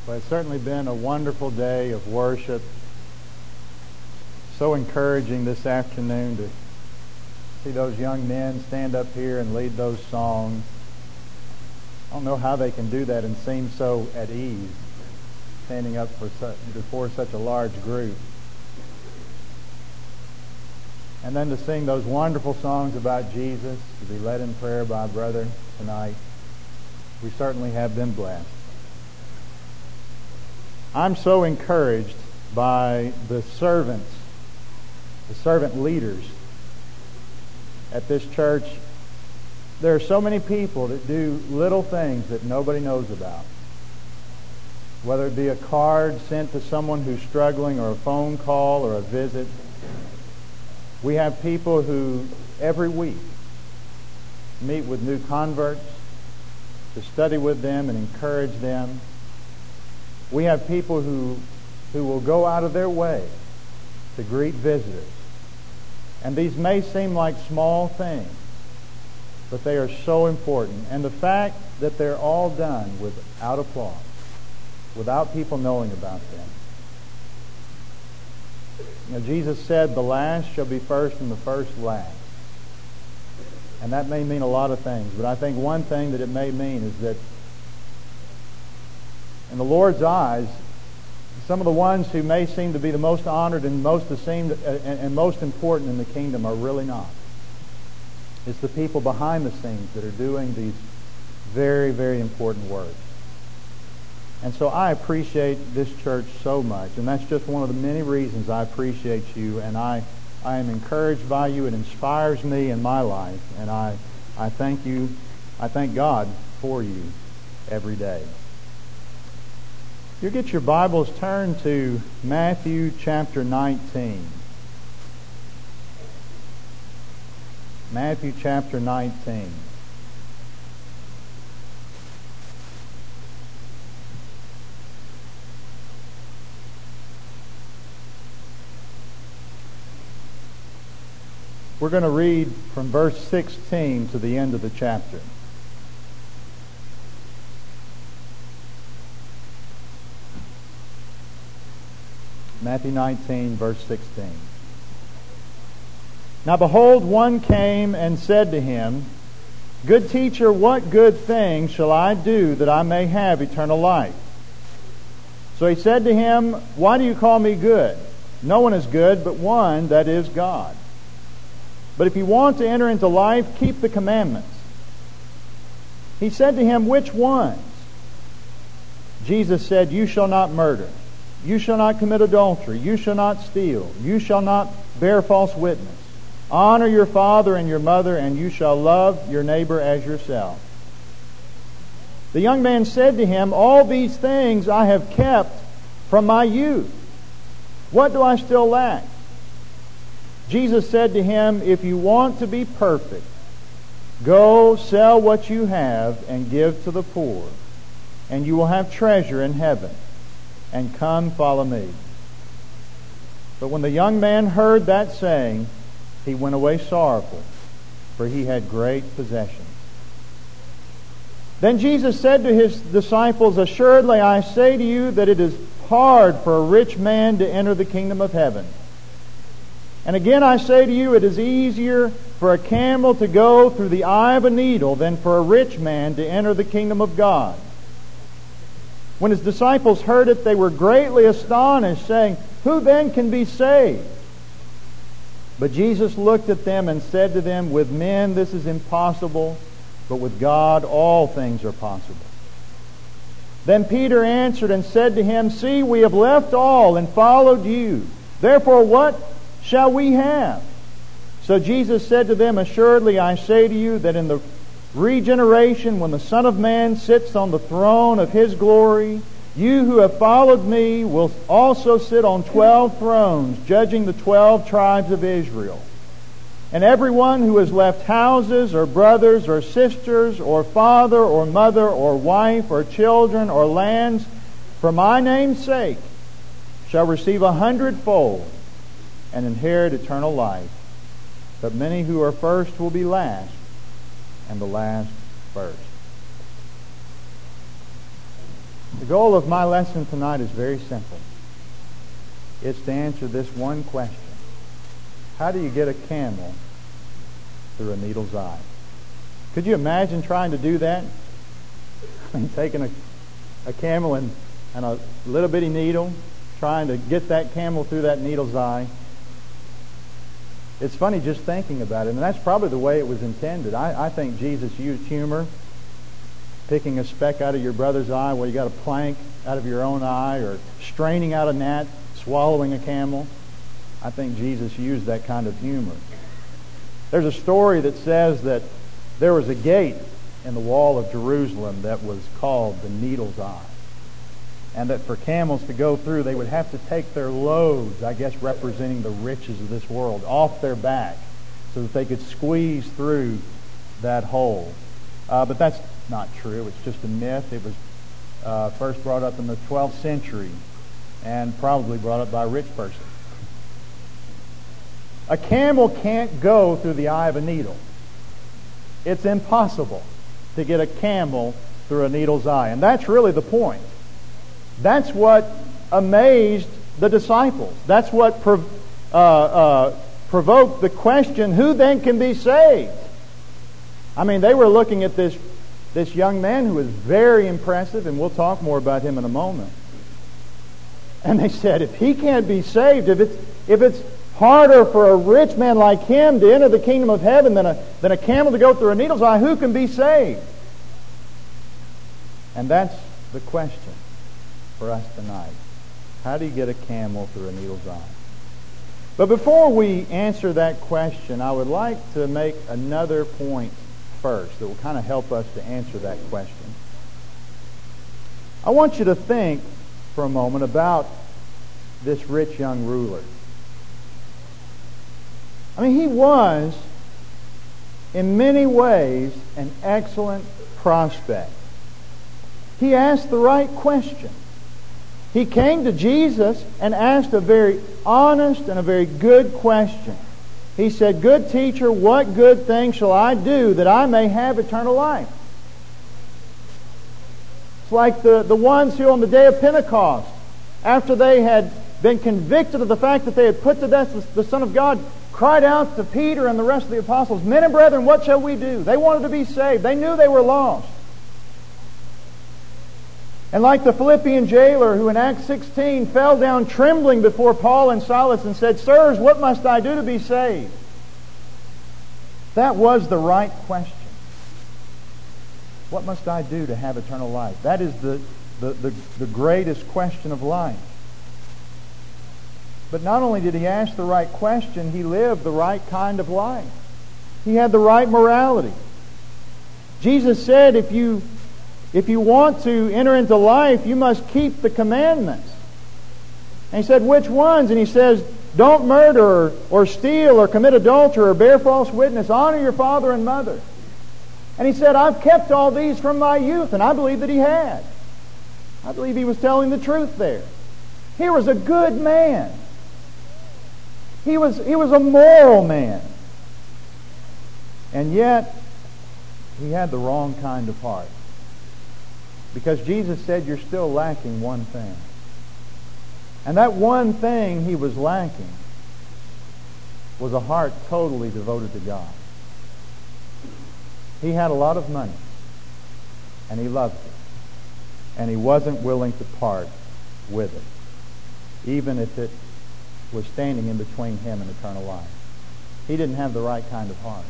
Well, it's certainly been a wonderful day of worship. So encouraging this afternoon to see those young men stand up here and lead those songs. I don't know how they can do that and seem so at ease, standing up before such a large group. And then to sing those wonderful songs about Jesus, to be led in prayer by a brother tonight. We certainly have been blessed. I'm so encouraged by the servant leaders at this church. There are so many people that do little things that nobody knows about. Whether it be a card sent to someone who's struggling, or a phone call, or a visit. We have people who every week meet with new converts to study with them and encourage them. We have people who will go out of their way to greet visitors. And these may seem like small things, but they are so important. And the fact that they're all done without applause, without people knowing about them. You know, Jesus said, the last shall be first and the first last. And that may mean a lot of things, but I think one thing that it may mean is that in the Lord's eyes, some of the ones who may seem to be the most honored and most esteemed and most important in the kingdom are really not. It's the people behind the scenes that are doing these very, very important works. And so I appreciate this church so much, and that's just one of the many reasons I appreciate you, and I am encouraged by you. It inspires me in my life, and I thank you. I thank God for you every day. You get your Bibles, turn to Matthew chapter 19. Matthew chapter 19. We're going to read from verse 16 to the end of the chapter. Matthew 19, verse 16. Now behold, one came and said to him, Good teacher, what good thing shall I do that I may have eternal life? So he said to him, Why do you call me good? No one is good but one, that is God. But if you want to enter into life, keep the commandments. He said to him, Which ones? Jesus said, You shall not murder. You shall not commit adultery. You shall not steal. You shall not bear false witness. Honor your father and your mother, and you shall love your neighbor as yourself. The young man said to him, All these things I have kept from my youth. What do I still lack? Jesus said to him, If you want to be perfect, go sell what you have and give to the poor, and you will have treasure in heaven. And come, follow me. But when the young man heard that saying, he went away sorrowful, for he had great possessions. Then Jesus said to his disciples, Assuredly I say to you that it is hard for a rich man to enter the kingdom of heaven. And again I say to you, it is easier for a camel to go through the eye of a needle than for a rich man to enter the kingdom of God. When his disciples heard it, they were greatly astonished, saying, Who then can be saved? But Jesus looked at them and said to them, With men this is impossible, but with God all things are possible. Then Peter answered and said to him, See, we have left all and followed you. Therefore what shall we have? So Jesus said to them, Assuredly I say to you that in the regeneration, when the Son of Man sits on the throne of His glory, you who have followed me will also sit on 12 thrones, judging the 12 tribes of Israel. And everyone who has left houses or brothers or sisters or father or mother or wife or children or lands for my name's sake shall receive 100-fold and inherit eternal life. But many who are first will be last, and the last first. The goal of my lesson tonight is very simple. It's to answer this one question. How do you get a camel through a needle's eye? Could you imagine trying to do that? I mean, taking a camel and a little bitty needle, trying to get that camel through that needle's eye. It's funny just thinking about it, and that's probably the way it was intended. I think Jesus used humor, picking a speck out of your brother's eye while you got a plank out of your own eye, or straining out a gnat, swallowing a camel. I think Jesus used that kind of humor. There's a story that says that there was a gate in the wall of Jerusalem that was called the Needle's Eye, and that for camels to go through, they would have to take their loads, I guess representing the riches of this world, off their back so that they could squeeze through that hole. But that's not true. It's just a myth. It was first brought up in the 12th century and probably brought up by a rich person. A camel can't go through the eye of a needle. It's impossible to get a camel through a needle's eye. And that's really the point. That's what amazed the disciples. That's what provoked the question, who then can be saved? I mean, they were looking at this young man who was very impressive, and we'll talk more about him in a moment. And they said, if he can't be saved, if it's harder for a rich man like him to enter the kingdom of heaven than a camel to go through a needle's eye, who can be saved? And that's the question for us tonight. How do you get a camel through a needle's eye? But before we answer that question, I would like to make another point first that will kind of help us to answer that question. I want you to think for a moment about this rich young ruler. I mean, he was, in many ways, an excellent prospect. He asked the right question. He came to Jesus and asked a very honest and a very good question. He said, "Good teacher, what good thing shall I do that I may have eternal life?" It's like the ones who on the day of Pentecost, after they had been convicted of the fact that they had put to death the Son of God, cried out to Peter and the rest of the apostles, "Men and brethren, what shall we do?" They wanted to be saved. They knew they were lost. And like the Philippian jailer who in Acts 16 fell down trembling before Paul and Silas and said, "Sirs, what must I do to be saved?" That was the right question. What must I do to have eternal life? That is the greatest question of life. But not only did he ask the right question, he lived the right kind of life. He had the right morality. Jesus said, if you want to enter into life, you must keep the commandments. And he said, which ones? And he says, don't murder or steal or commit adultery or bear false witness. Honor your father and mother. And he said, I've kept all these from my youth. And I believe that he had. I believe he was telling the truth there. Here was a good man. He was a moral man. And yet, he had the wrong kind of heart. Because Jesus said, you're still lacking one thing. And that one thing he was lacking was a heart totally devoted to God. He had a lot of money, and he loved it. And he wasn't willing to part with it, even if it was standing in between him and eternal life. He didn't have the right kind of heart.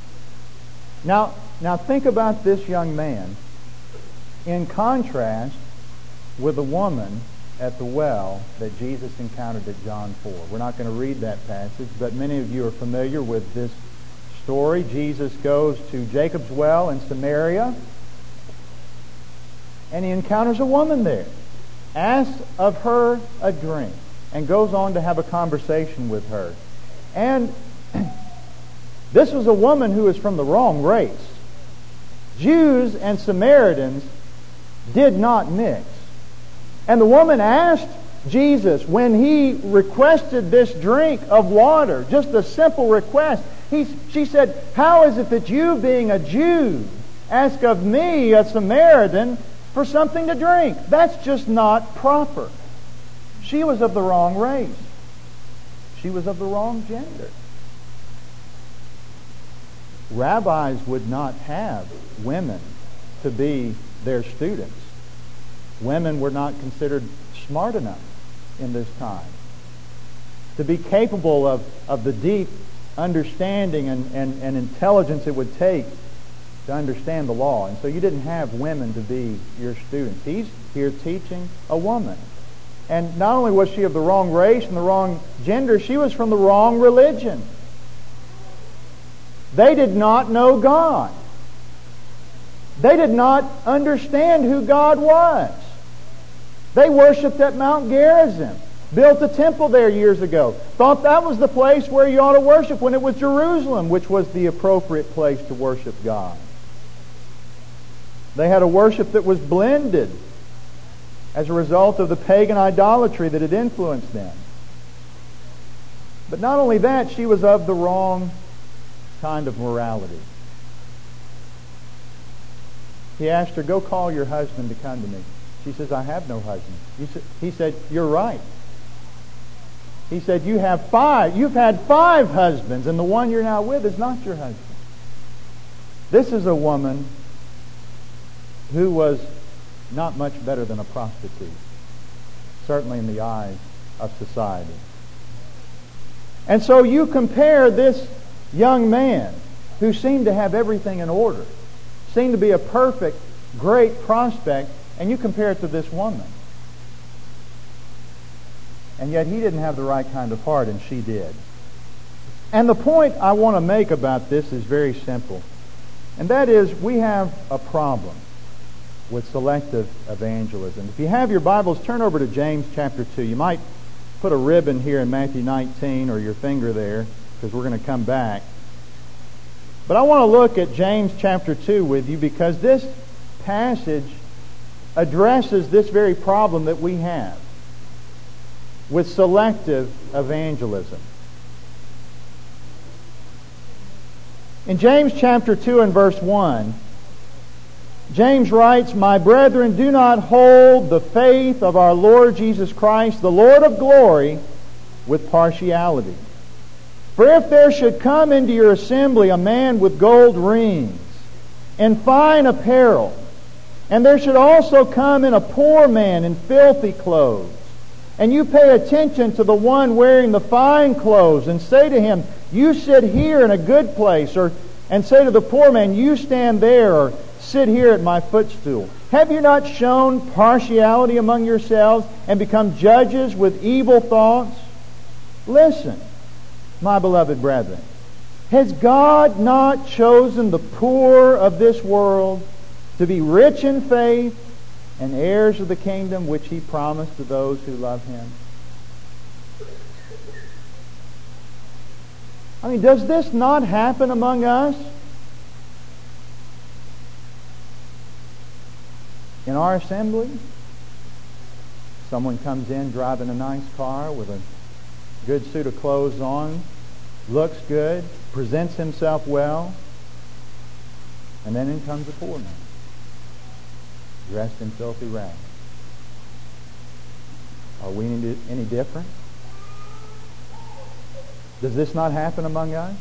Now think about this young man in contrast with the woman at the well that Jesus encountered at John 4. We're not going to read that passage, but many of you are familiar with this story. Jesus goes to Jacob's well in Samaria, and he encounters a woman there, asks of her a drink, and goes on to have a conversation with her. And this was a woman who was from the wrong race. Jews and Samaritans did not mix. And the woman asked Jesus, when he requested this drink of water, just a simple request, she said, how is it that you, being a Jew, ask of me, a Samaritan, for something to drink. That's just not proper. She was of the wrong race. She was of the wrong gender. Rabbis would not have women to be their students. Women were not considered smart enough in this time to be capable of the deep understanding and intelligence it would take to understand the law. And so you didn't have women to be your students. He's here teaching a woman. And not only was she of the wrong race and the wrong gender, she was from the wrong religion. They did not know God. They did not understand who God was. They worshipped at Mount Gerizim, built a temple there years ago, thought that was the place where you ought to worship, when it was Jerusalem, which was the appropriate place to worship God. They had a worship that was blended as a result of the pagan idolatry that had influenced them. But not only that, she was of the wrong kind of morality. He asked her, "Go call your husband to come to me." She says, "I have no husband." He said, "You're right." He said, "You've had 5 husbands, and the one you're now with is not your husband." This is a woman who was not much better than a prostitute, certainly in the eyes of society. And so you compare this young man who seemed to have everything in order, seemed to be a perfect, great prospect, and you compare it to this woman. And yet he didn't have the right kind of heart, and she did. And the point I want to make about this is very simple. And that is, we have a problem with selective evangelism. If you have your Bibles, turn over to James chapter 2. You might put a ribbon here in Matthew 19 or your finger there, because we're going to come back. But I want to look at James chapter 2 with you, because this passage addresses this very problem that we have with selective evangelism. In James chapter 2 and verse 1, James writes, "My brethren, do not hold the faith of our Lord Jesus Christ, the Lord of glory, with partiality. For if there should come into your assembly a man with gold rings and fine apparel, and there should also come in a poor man in filthy clothes, and you pay attention to the one wearing the fine clothes, and say to him, 'You sit here in a good place,' and say to the poor man, 'You stand there,' or 'Sit here at my footstool,' have you not shown partiality among yourselves and become judges with evil thoughts? Listen, my beloved brethren, has God not chosen the poor of this world to be rich in faith and heirs of the kingdom which He promised to those who love Him?" I mean, does this not happen among us? In our assembly, someone comes in driving a nice car with a good suit of clothes on, looks good, presents himself well, and then in comes a poor man, dressed in filthy rags. Are we any different? Does this not happen among us?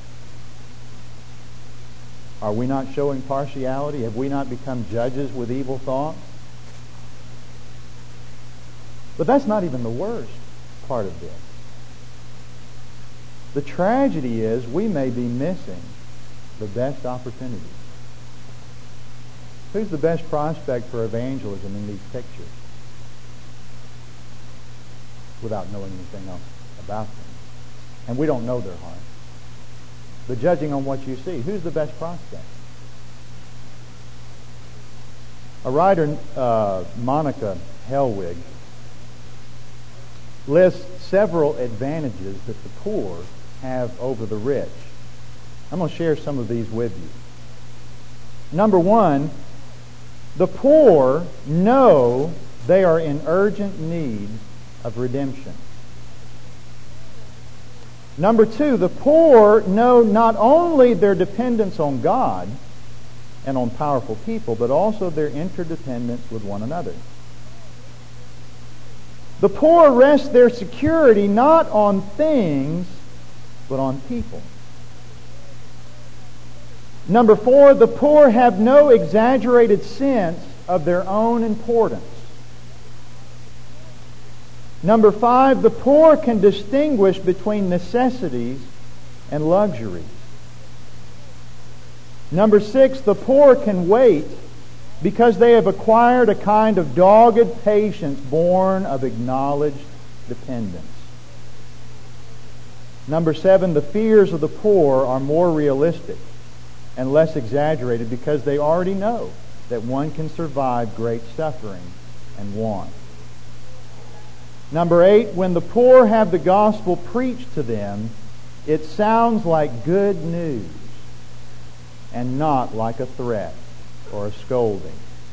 Are we not showing partiality? Have we not become judges with evil thoughts? But that's not even the worst part of this. The tragedy is we may be missing the best opportunity. Who's the best prospect for evangelism in these pictures? Without knowing anything else about them. And we don't know their heart. But judging on what you see, who's the best prospect? A writer, Monica Helwig, lists several advantages that the poor have over the rich. I'm going to share some of these with you. Number one, the poor know they are in urgent need of redemption. Number two, the poor know not only their dependence on God and on powerful people, but also their interdependence with one another. The poor rest their security not on things, but on people. Number 4, the poor have no exaggerated sense of their own importance. Number 5, the poor can distinguish between necessities and luxuries. Number 6, the poor can wait because they have acquired a kind of dogged patience born of acknowledged dependence. Number 7, the fears of the poor are more realistic and less exaggerated because they already know that one can survive great suffering and want. Number 8, when the poor have the gospel preached to them, it sounds like good news and not like a threat or a scolding.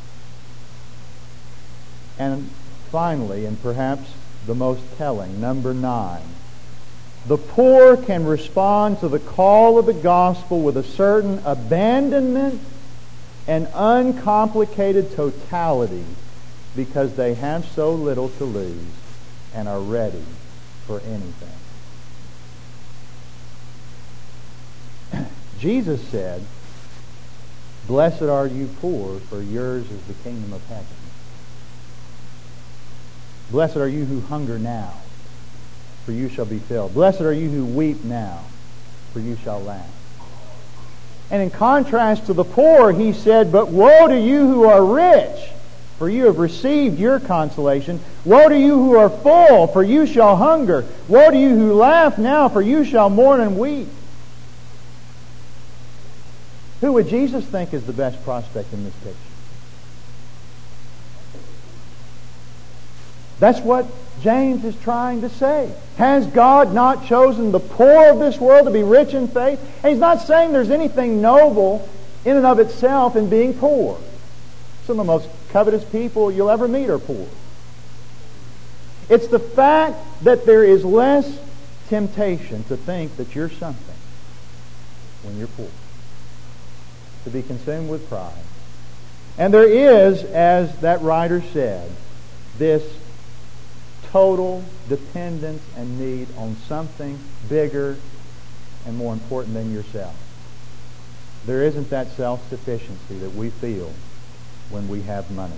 And finally, and perhaps the most telling, number 9, the poor can respond to the call of the gospel with a certain abandonment and uncomplicated totality because they have so little to lose and are ready for anything. Jesus said, "Blessed are you poor, for yours is the kingdom of heaven. Blessed are you who hunger now, for you shall be filled. Blessed are you who weep now, for you shall laugh." And in contrast to the poor, he said, "But woe to you who are rich, for you have received your consolation. Woe to you who are full, for you shall hunger. Woe to you who laugh now, for you shall mourn and weep." Who would Jesus think is the best prospect in this picture? That's what James is trying to say. Has God not chosen the poor of this world to be rich in faith? And he's not saying there's anything noble in and of itself in being poor. Some of the most covetous people you'll ever meet are poor. It's the fact that there is less temptation to think that you're something when you're poor, to be consumed with pride. And there is, as that writer said, this total dependence and need on something bigger and more important than yourself. There isn't that self-sufficiency that we feel when we have money.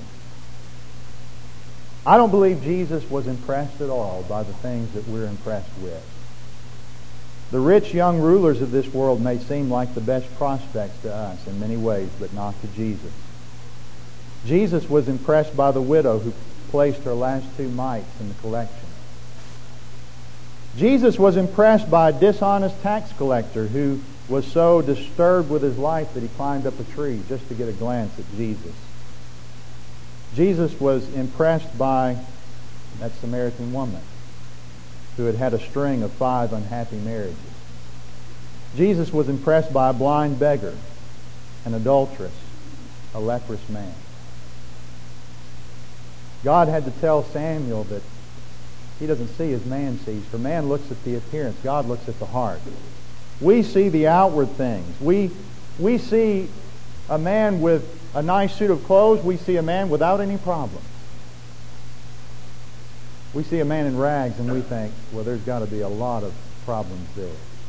I don't believe Jesus was impressed at all by the things that we're impressed with. The rich young rulers of this world may seem like the best prospects to us in many ways, but not to Jesus. Jesus was impressed by the widow who placed her last 2 mites in the collection. Jesus was impressed by a dishonest tax collector who was so disturbed with his life that he climbed up a tree just to get a glance at Jesus. Jesus was impressed by that Samaritan woman who had had a string of 5 unhappy marriages. Jesus was impressed by a blind beggar, an adulteress, a leprous man. God had to tell Samuel that he doesn't see as man sees. For man looks at the appearance. God looks at the heart. We see the outward things. We see a man with a nice suit of clothes. We see a man without any problems. We see a man in rags and we think, well, there's got to be a lot of problems there.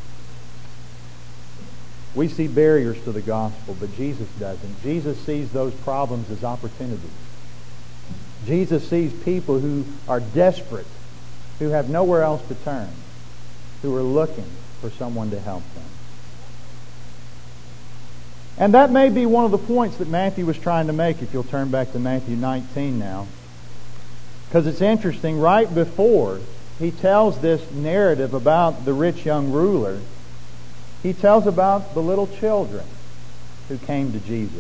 We see barriers to the gospel, but Jesus doesn't. Jesus sees those problems as opportunities. Jesus sees people who are desperate, who have nowhere else to turn, who are looking for someone to help them. And that may be one of the points that Matthew was trying to make, if you'll turn back to Matthew 19 now. Because it's interesting, right before he tells this narrative about the rich young ruler, he tells about the little children who came to Jesus.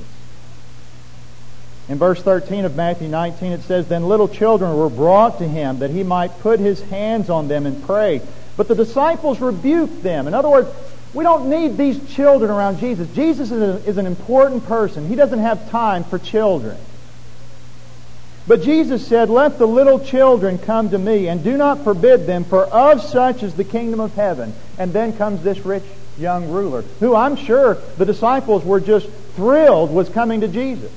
In verse 13 of Matthew 19 it says, "Then little children were brought to him that he might put his hands on them and pray. But the disciples rebuked them." In other words, we don't need these children around Jesus. Jesus is an important person. He doesn't have time for children. But Jesus said, "Let the little children come to me, and do not forbid them, for of such is the kingdom of heaven." And then comes this rich young ruler, who I'm sure the disciples were just thrilled was coming to Jesus.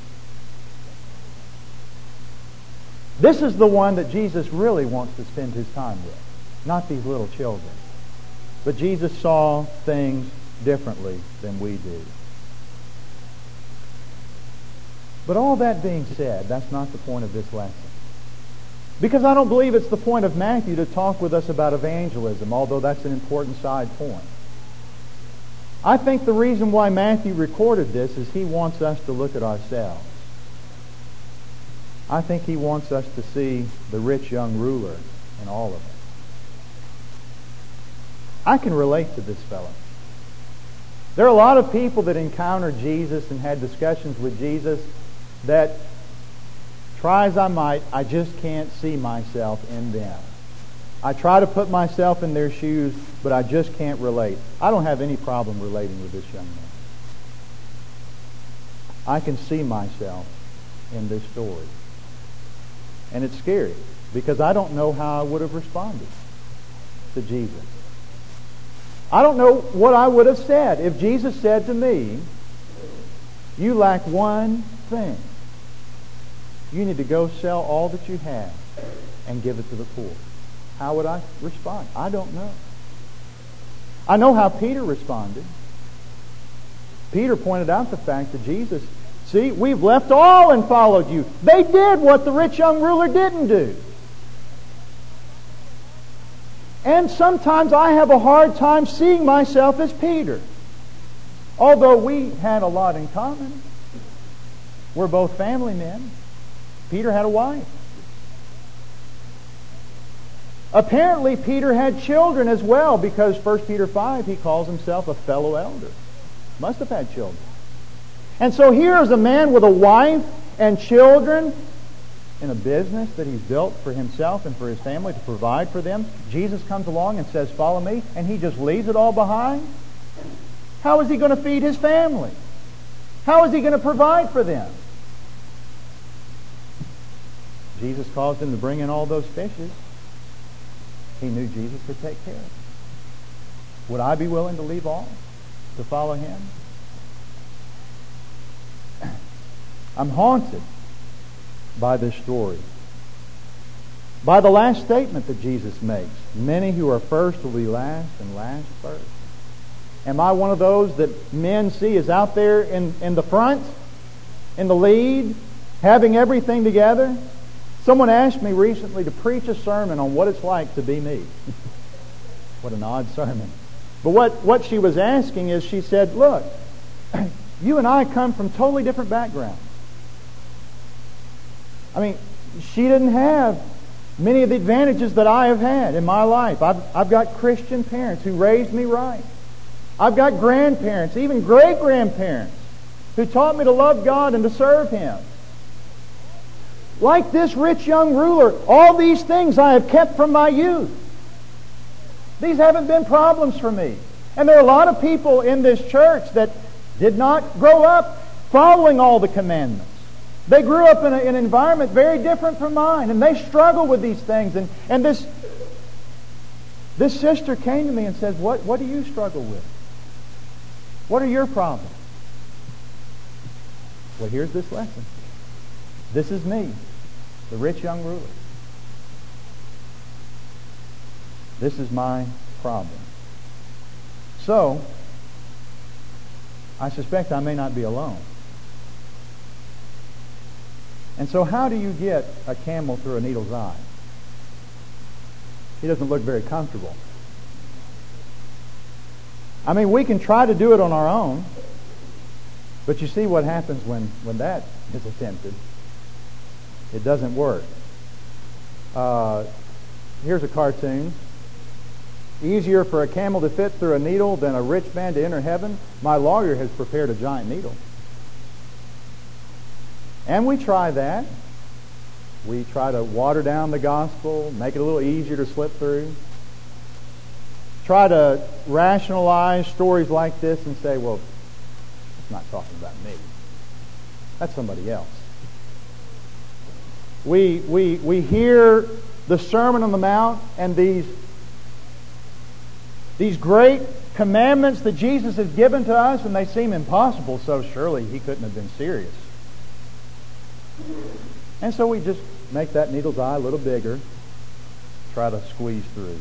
This is the one that Jesus really wants to spend His time with, not these little children. But Jesus saw things differently than we do. But all that being said, that's not the point of this lesson. Because I don't believe it's the point of Matthew to talk with us about evangelism, although that's an important side point. I think the reason why Matthew recorded this is he wants us to look at ourselves. I think he wants us to see the rich young ruler in all of us. I can relate to this fellow. There are a lot of people that encountered Jesus and had discussions with Jesus that, try as I might, I just can't see myself in them. I try to put myself in their shoes, but I just can't relate. I don't have any problem relating with this young man. I can see myself in this story. And it's scary, because I don't know how I would have responded to Jesus. I don't know what I would have said if Jesus said to me, "You lack one thing. You need to go sell all that you have and give it to the poor." How would I respond? I don't know. I know how Peter responded. Peter pointed out the fact that Jesus, "See, we've left all and followed you." They did what the rich young ruler didn't do. And sometimes I have a hard time seeing myself as Peter. Although we had a lot in common. We're both family men. Peter had a wife. Apparently Peter had children as well, because 1 Peter 5, he calls himself a fellow elder. Must have had children. And so here is a man with a wife and children in a business that he's built for himself and for his family to provide for them. Jesus comes along and says, "Follow me," and he just leaves it all behind. How is he going to feed his family? How is he going to provide for them? Jesus caused him to bring in all those fishes. He knew Jesus could take care of it. Would I be willing to leave all to follow him? I'm haunted by this story. By the last statement that Jesus makes, "Many who are first will be last, and last first." Am I one of those that men see is out there in the front, in the lead, having everything together? Someone asked me recently to preach a sermon on what it's like to be me. What an odd sermon. But what she was asking is, she said, "Look, you and I come from totally different backgrounds." I mean, she didn't have many of the advantages that I have had in my life. I've got Christian parents who raised me right. I've got grandparents, even great-grandparents, who taught me to love God and to serve Him. Like this rich young ruler, all these things I have kept from my youth. These haven't been problems for me. And there are a lot of people in this church that did not grow up following all the commandments. They grew up in an environment very different from mine, and they struggle with these things. And this sister came to me and said, what do you struggle with? What are your problems? Well, here's this lesson. This is me, the rich young ruler. This is my problem. So, I suspect I may not be alone. And so how do you get a camel through a needle's eye? He doesn't look very comfortable. I mean, we can try to do it on our own, but you see what happens when that is attempted. It doesn't work. Here's a cartoon. Easier for a camel to fit through a needle than a rich man to enter heaven. My lawyer has prepared a giant needle. And we try that. We try to water down the gospel, make it a little easier to slip through. Try to rationalize stories like this and say, well, it's not talking about me. That's somebody else. We hear the Sermon on the Mount and these great commandments that Jesus has given to us, and they seem impossible, so surely He couldn't have been serious. And so we just make that needle's eye a little bigger, try to squeeze through.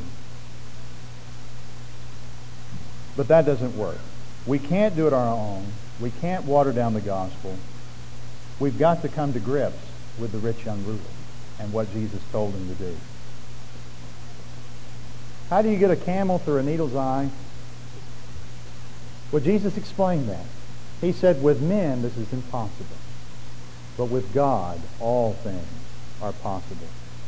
But that doesn't work. We can't do it on our own. We can't water down the gospel. We've got to come to grips with the rich young ruler and what Jesus told him to do. How do you get a camel through a needle's eye? Well, Jesus explained that. He said, with men this is impossible. But with God, all things are possible.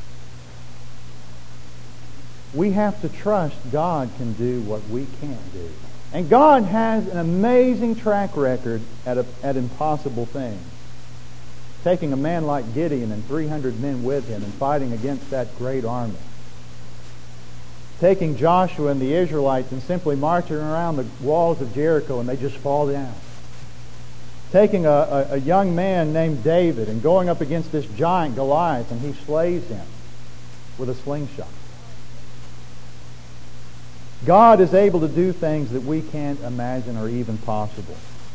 We have to trust God can do what we can't do. And God has an amazing track record at impossible things. Taking a man like Gideon and 300 men with him and fighting against that great army. Taking Joshua and the Israelites and simply marching around the walls of Jericho and they just fall down. Taking a young man named David and going up against this giant Goliath and he slays him with a slingshot. God is able to do things that we can't imagine are even possible.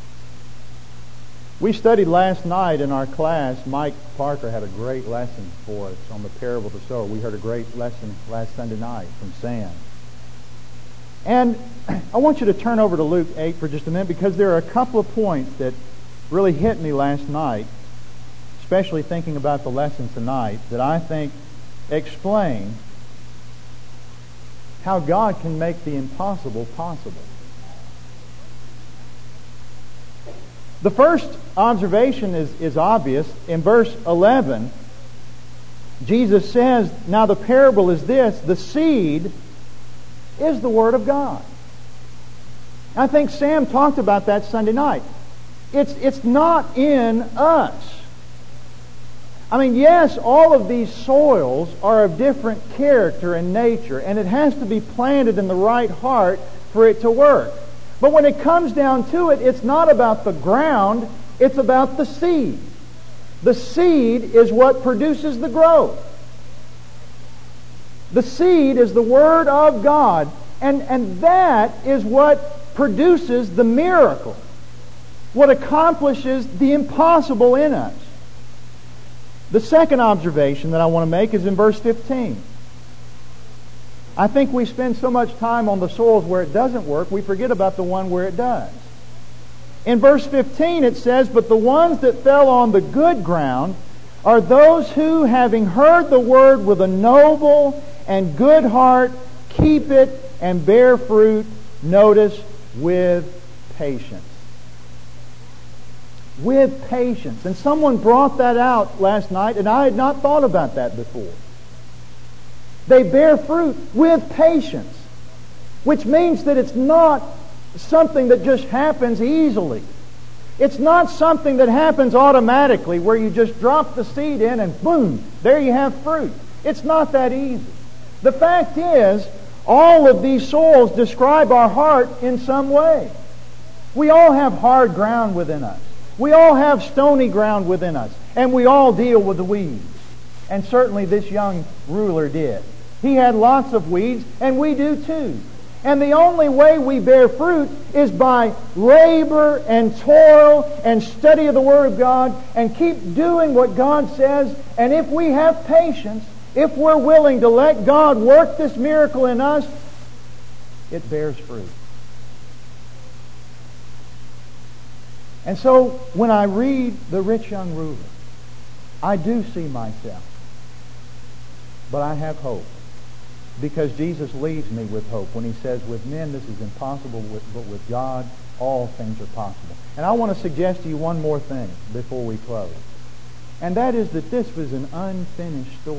We studied last night in our class. Mike Parker had a great lesson for us on the parable of the sower. We heard a great lesson last Sunday night from Sam. And I want you to turn over to Luke 8 for just a minute because there are a couple of points that really hit me last night, especially thinking about the lesson tonight, that I think explain how God can make the impossible possible. The first observation is obvious. In verse 11, Jesus says, now the parable is this, the seed is the Word of God. I think Sam talked about that Sunday night. It's not in us. I mean, yes, all of these soils are of different character and nature, and it has to be planted in the right heart for it to work. But when it comes down to it, it's not about the ground, it's about the seed. The seed is what produces the growth. The seed is the Word of God, and that is what produces the miracle, what accomplishes the impossible in us. The second observation that I want to make is in verse 15. I think we spend so much time on the soils where it doesn't work, we forget about the one where it does. In verse 15 it says, but the ones that fell on the good ground are those who, having heard the word with a noble and good heart, keep it and bear fruit, notice, with patience. With patience. And someone brought that out last night, and I had not thought about that before. They bear fruit with patience, which means that it's not something that just happens easily. It's not something that happens automatically where you just drop the seed in and boom, there you have fruit. It's not that easy. The fact is, all of these soils describe our heart in some way. We all have hard ground within us. We all have stony ground within us. And we all deal with the weeds. And certainly this young ruler did. He had lots of weeds, and we do too. And the only way we bear fruit is by labor and toil and study of the Word of God and keep doing what God says. And if we have patience, if we're willing to let God work this miracle in us, it bears fruit. And so when I read the rich young ruler, I do see myself. But I have hope. Because Jesus leaves me with hope when He says, with men this is impossible, but with God all things are possible. And I want to suggest to you one more thing before we close. And that is that this was an unfinished story.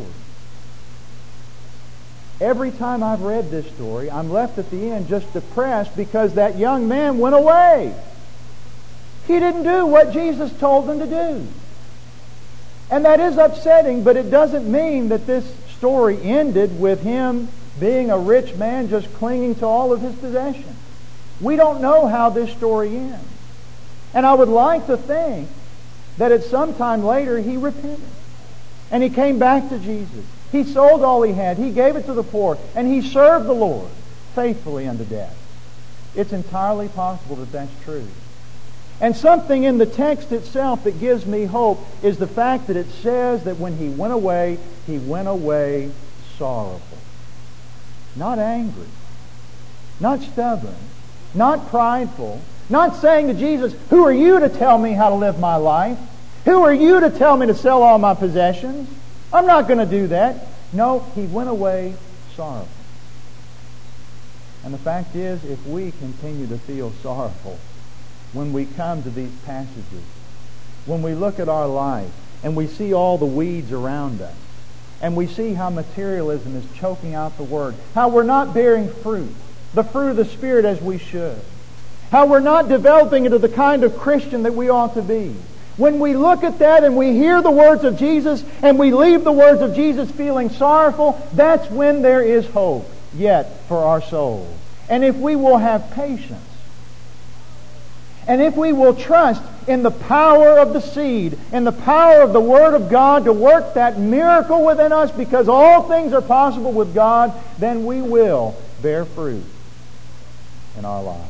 Every time I've read this story, I'm left at the end just depressed because that young man went away. He didn't do what Jesus told him to do. And that is upsetting, but it doesn't mean that this story ended with him being a rich man just clinging to all of his possessions. We don't know how this story ends. And I would like to think that at some time later he repented. And he came back to Jesus. He sold all he had. He gave it to the poor. And he served the Lord faithfully unto death. It's entirely possible that that's true. And something in the text itself that gives me hope is the fact that it says that when he went away sorrowful. Not angry. Not stubborn. Not prideful. Not saying to Jesus, who are you to tell me how to live my life? Who are you to tell me to sell all my possessions? I'm not going to do that. No, he went away sorrowful. And the fact is, if we continue to feel sorrowful when we come to these passages, when we look at our life and we see all the weeds around us, and we see how materialism is choking out the Word, how we're not bearing fruit, the fruit of the Spirit as we should, how we're not developing into the kind of Christian that we ought to be. When we look at that and we hear the words of Jesus and we leave the words of Jesus feeling sorrowful, that's when there is hope yet for our souls. And if we will have patience, and if we will trust in the power of the seed, in the power of the Word of God to work that miracle within us, because all things are possible with God, then we will bear fruit in our lives.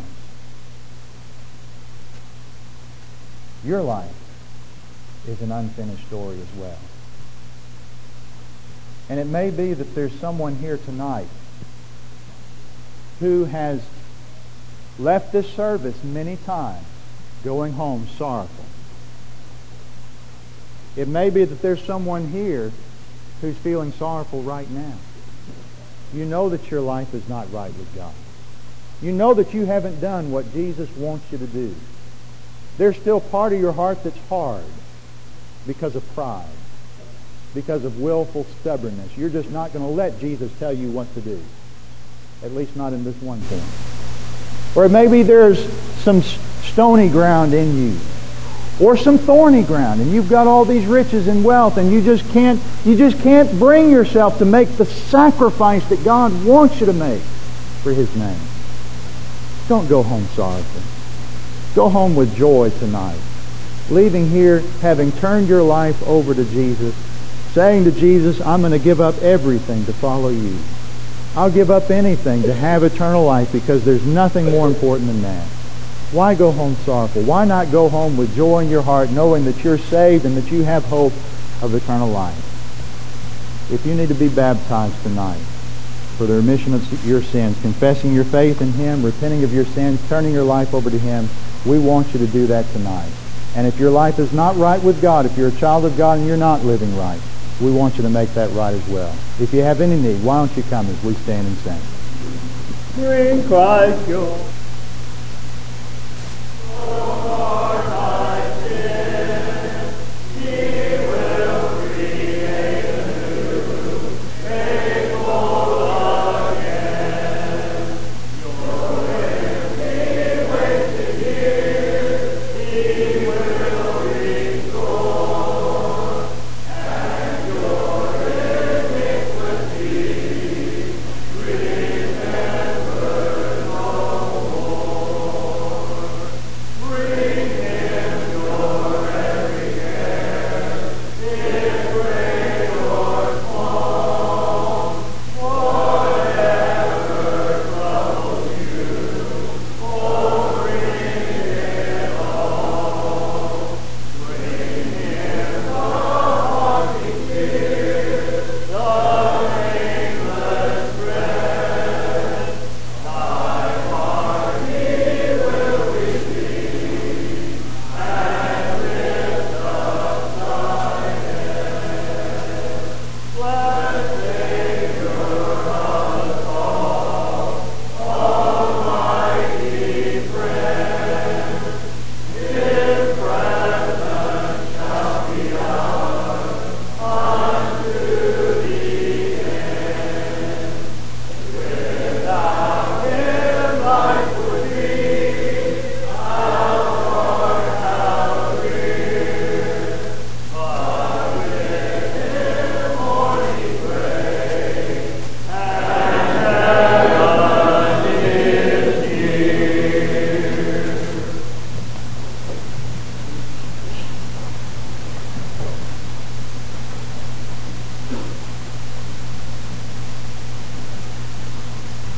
Your life is an unfinished story as well. And it may be that there's someone here tonight who has left this service many times going home sorrowful. It may be that there's someone here who's feeling sorrowful right now. You know that your life is not right with God. You know that you haven't done what Jesus wants you to do. There's still part of your heart that's hard because of pride, because of willful stubbornness. You're just not going to let Jesus tell you what to do, at least not in this one thing. Or maybe there's some stony ground in you, or some thorny ground, and you've got all these riches and wealth, and you just can't bring yourself to make the sacrifice that God wants you to make for His name. Don't go home sorrowful. Go home with joy tonight, leaving here having turned your life over to Jesus, saying to Jesus, I'm going to give up everything to follow you. I'll give up anything to have eternal life, because there's nothing more important than that. Why go home sorrowful? Why not go home with joy in your heart, knowing that you're saved and that you have hope of eternal life? If you need to be baptized tonight for the remission of your sins, confessing your faith in Him, repenting of your sins, turning your life over to Him, we want you to do that tonight. And if your life is not right with God, if you're a child of God and you're not living right, we want you to make that right as well. If you have any need, why don't you come as we stand and sing? Bring Christ your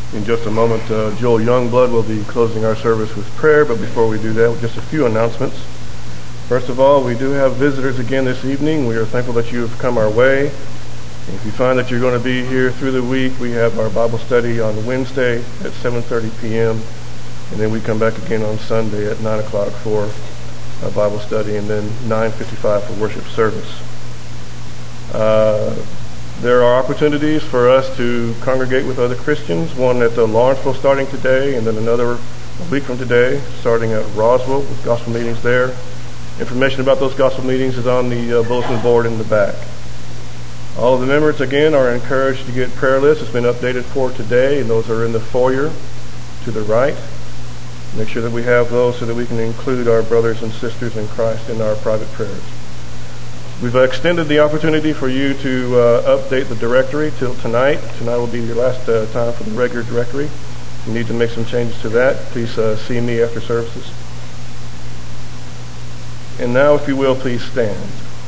In just a moment, Joel Youngblood will be closing our service with prayer, but before we do that, just a few announcements. First of all, we do have visitors again this evening. We are thankful that you have come our way. And if you find that you're going to be here through the week, we have our Bible study on Wednesday at 7:30 p.m., and then we come back again on Sunday at 9 o'clock for a Bible study, and then 9:55 for worship service. There are opportunities for us to congregate with other Christians, one at Lawrenceville starting today, and then another a week from today starting at Roswell with gospel meetings there. Information about those gospel meetings is on the bulletin board in the back. All of the members, again, are encouraged to get prayer lists. It's been updated for today, and those are in the foyer to the right. Make sure that we have those so that we can include our brothers and sisters in Christ in our private prayers. We've extended the opportunity for you to update the directory till tonight. Tonight will be your last time for the regular directory. If you need to make some changes to that, please see me after services. And now, if you will, please stand.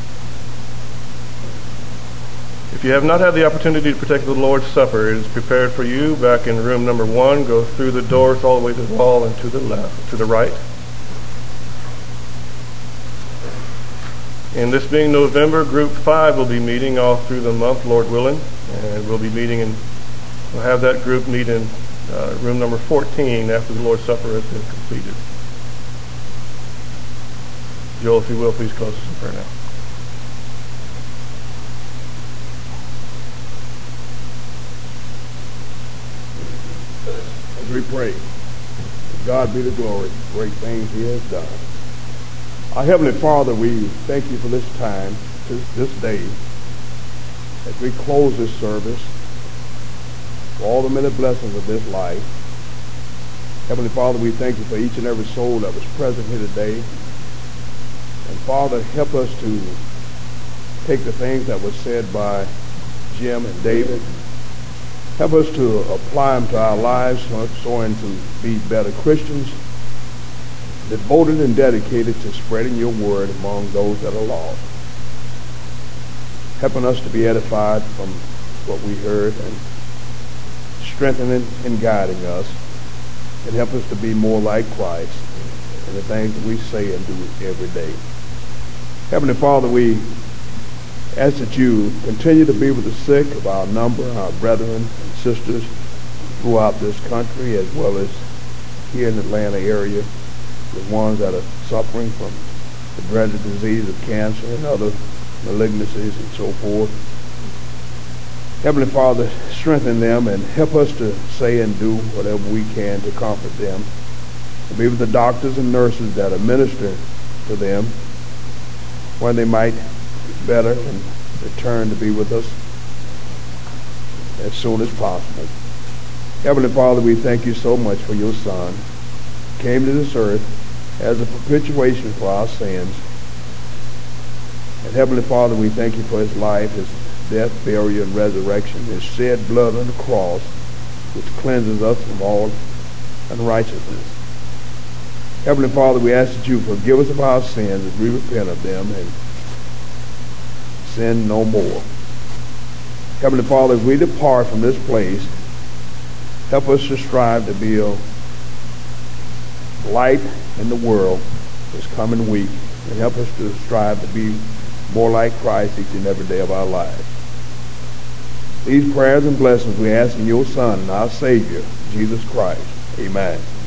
If you have not had the opportunity to partake of the Lord's Supper, it is prepared for you back in room number 1. Go through the doors all the way to the wall and to the left, to the right. And this being November, Group 5 will be meeting all through the month, Lord willing. And we'll be meeting we'll have that group meet in room number 14 after the Lord's Supper has been completed. Joel, if you will, please close us in prayer now. As we pray, to God be the glory, great things He has done. Our Heavenly Father, we thank You for this time, this day, as we close this service, for all the many blessings of this life. Heavenly Father, we thank You for each and every soul that was present here today. And Father, help us to take the things that were said by Jim and David. Help us to apply them to our lives so as to be better Christians, devoted and dedicated to spreading Your word among those that are lost. Helping us to be edified from what we heard and strengthening and guiding us, and help us to be more like Christ in the things that we say and do every day. Heavenly Father, we ask that You continue to be with the sick of our number, our brethren and sisters throughout this country, as well as here in the Atlanta area, the ones that are suffering from the dreaded disease of cancer and other malignancies and so forth. Heavenly Father, strengthen them and help us to say and do whatever we can to comfort them. And be with the doctors and nurses that administer to them, when they might get better and return to be with us as soon as possible. Heavenly Father, we thank You so much for Your Son. He came to this earth as a propitiation for our sins. And Heavenly Father, we thank You for His life, His death, burial, and resurrection, His shed blood on the cross, which cleanses us from all unrighteousness. Heavenly Father, we ask that You forgive us of our sins as we repent of them and sin no more. Heavenly Father, as we depart from this place, help us to strive to be a light in the world this coming week, and help us to strive to be more like Christ each and every day of our lives. These prayers and blessings we ask in Your Son and our Savior, Jesus Christ. Amen.